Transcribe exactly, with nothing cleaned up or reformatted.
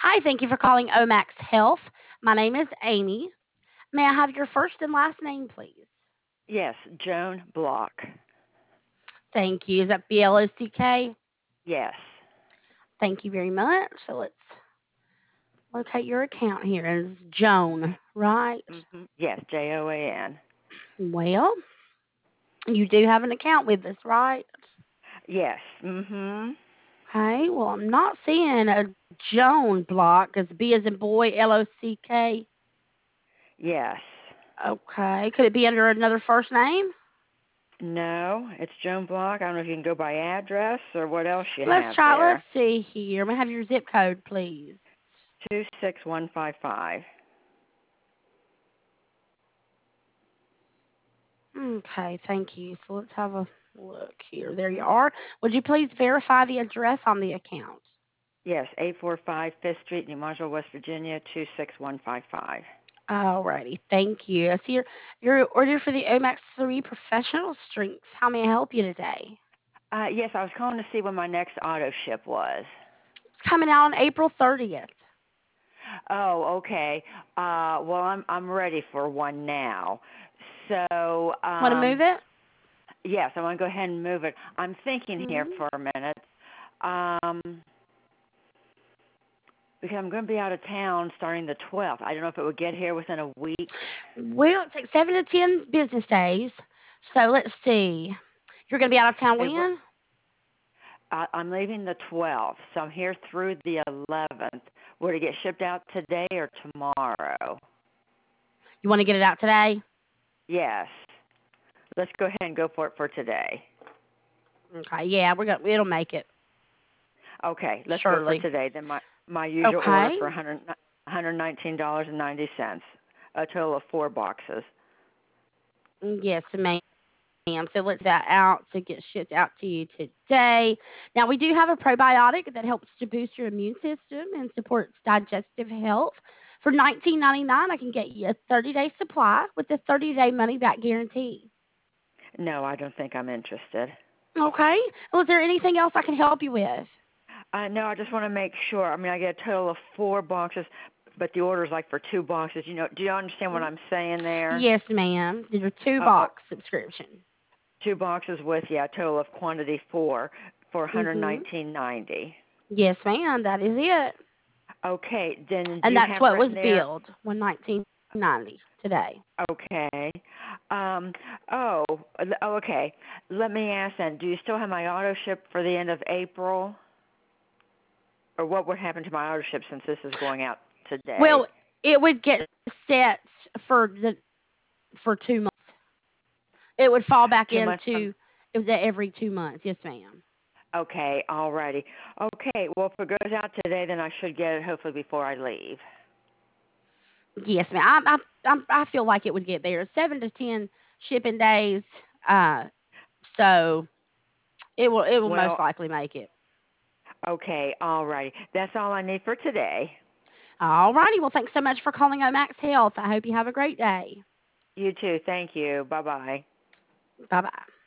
Hi, thank you for calling Omax Health. My name is Amy. May I have your first and last name, please? Yes, Joan Block. Thank you. Is that B L O C K? Yes. Thank you very much. So let's locate your account here. It's Joan, right? hmm Yes, J O A N. Well, you do have an account with us, right? Yes. hmm Okay. Well, I'm not seeing a Joan Block. Is B as in boy, L O C K? Yes. Okay. Could it be under another first name? No, it's Joan Block. I don't know if you can go by address or what else you Let's have try. Let's there. see here. May I have your zip code, please? Two six one five five. Okay, thank you. So let's have a look here. There you are. Would you please verify the address on the account? Yes, eight four five Fifth Street, New Marshall, West Virginia, two six one five five. Alrighty, thank you. I see your your order for the Omax three Professional Strength. How may I help you today? Uh, yes, I was calling to see when my next auto ship was. It's coming out on April thirtieth. Oh, okay. Uh, well, I'm I'm ready for one now. So, Want to move um, it? yes, I want to go ahead and move it. I'm thinking here Hmm. for a minute. Um, because I'm going to be out of town starting the twelfth. I don't know if it would get here within a week. Well, it takes seven to ten business days. So let's see. You're going to be out of town It, when? uh, I'm leaving the twelfth, so I'm here through the eleventh. Would it get shipped out today or tomorrow? You want to get it out today? Yes. Let's go ahead and go for it for today. Okay, yeah, we're gonna. It'll make it Okay, let's go for surely. today. Then my my usual order Okay. for one hundred one hundred nineteen dollars and ninety cents. A total of four boxes. Yes, ma'am. So let's that out to get shipped out to you today. Now we do have a probiotic that helps to boost your immune system and supports digestive health. For nineteen ninety nine, I can get you a thirty day supply with a thirty day money back guarantee. No, I don't think I'm interested. Okay. Well, is there anything else I can help you with? Uh, no, I just want to make sure. I mean, I get a total of four boxes, but the order is like for two boxes. You know, do you understand what I'm saying there? Yes, ma'am. There's a two Uh, uh, box subscription. two boxes with yeah, a total of quantity four for Mhm. one nineteen ninety. Yes, ma'am. That is it. Okay, then do And you that's have what was written there? billed one nineteen ninety today. Okay. Um. Oh. Oh. Okay. Let me ask then. Do you still have my auto ship for the end of April, or what would happen to my auto ship since this is going out today? Well, it would get set for the for two months. It would fall back Two months from. into it was every two months. Yes, ma'am. Okay. Alrighty. Okay. Well, if it goes out today, then I should get it hopefully before I leave. Yes, ma'am. I I I I feel like it would get there. Seven to ten shipping days. Uh, so it will it will most Well. likely make it. Okay. Alrighty. That's all I need for today. All righty. Well, thanks so much for calling Omax Health. I hope you have a great day. You too. Thank you. Bye bye. Bye bye.